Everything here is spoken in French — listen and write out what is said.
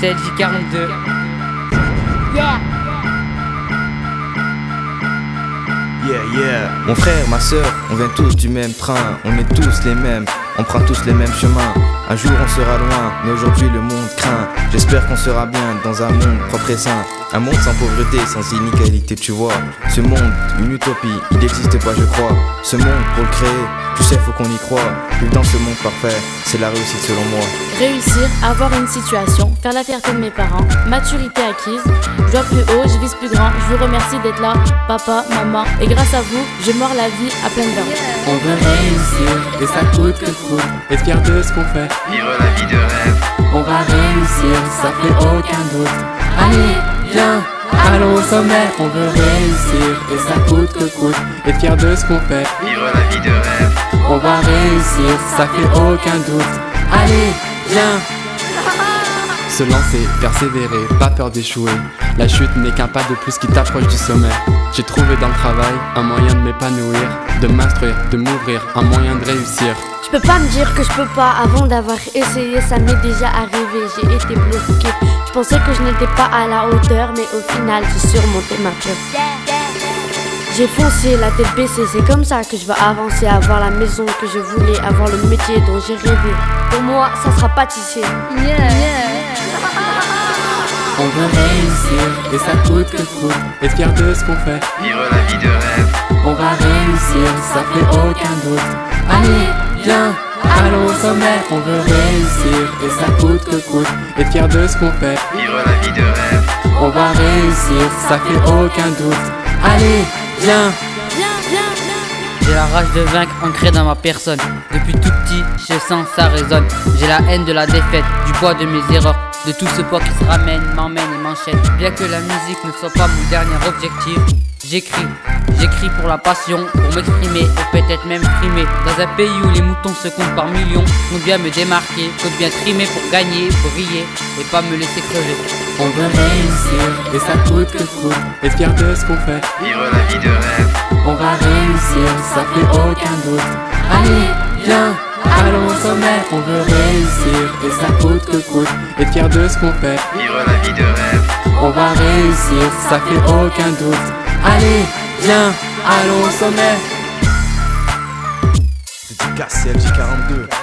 c'est LJ42. Yeah. Yeah. Mon frère, ma soeur, on vient tous du même train. On est tous les mêmes, on prend tous les mêmes chemins. Un jour on sera loin, mais aujourd'hui le monde craint. J'espère qu'on sera bien dans un monde propre et sain. Un monde sans pauvreté, sans inégalité, tu vois. Ce monde, une utopie, il n'existe pas je crois. Ce monde, pour le créer, tu sais faut qu'on y croit. Vivre dans ce monde parfait, c'est la réussite selon moi. Réussir, avoir une situation, faire la fierté de mes parents, maturité acquise. Je dois plus haut, je vise plus grand. Je vous remercie d'être là, papa, maman. Et grâce à vous, je mords la vie à pleines dents. On veut réussir, et ça coûte que coûte. Être fier de ce qu'on fait, vivre la vie de rêve. on va réussir, ça fait aucun doute. Allez, viens, allons au sommet. On veut réussir, et ça coûte que coûte. Être fier de ce qu'on fait, Vivre la vie de rêve. on va réussir, ça fait aucun doute. Allez, viens. Se lancer, persévérer, pas peur d'échouer. La chute n'est qu'un pas de plus qui t'approche du sommet. J'ai trouvé dans le travail un moyen de m'épanouir, de m'instruire, de m'ouvrir, un moyen de réussir. Je peux pas me dire que je peux pas avant d'avoir essayé, ça m'est déjà arrivé, j'ai été bloqué. Je pensais que je n'étais pas à la hauteur, mais au final j'ai surmonté ma peur. J'ai foncé, la tête baissée, c'est comme ça que je vais avancer, avoir la maison que je voulais, avoir le métier dont j'ai rêvé. Pour moi, ça sera pâtissier. On veut réussir, et ça coûte que coûte. Être fier de ce qu'on fait, Vivre la vie de rêve. on va réussir, ça fait aucun doute. Allez, viens, allons au sommet. On veut réussir, et ça coûte que coûte. Être fier de ce qu'on fait, Vivre la vie de rêve. on va réussir, ça fait aucun doute. Allez, viens. J'ai la rage de vaincre ancrée dans ma personne. Depuis tout petit, je sens ça résonne. J'ai la haine de la défaite, du poids de mes erreurs, de tout ce poids qui se ramène, m'emmène et m'enchaîne. Bien que la musique ne soit pas mon dernier objectif, j'écris pour la passion, pour m'exprimer et peut-être même frimer. Dans un pays où les moutons se comptent par millions, compte bien me démarquer, compte bien trimer pour gagner, briller et pas me laisser crever. On veut réussir, et ça coûte que coûte. Être fier de ce qu'on fait, Vivre la vie de rêve. on va réussir, ça fait aucun doute. Allez, viens, allons au sommet. On veut réussir, et ça coûte que coûte. Être fier de ce qu'on fait, Vivre la vie de rêve. on va réussir, ça fait aucun doute. Allez, viens, allons au sommet. Dédicace, c'est LJ42.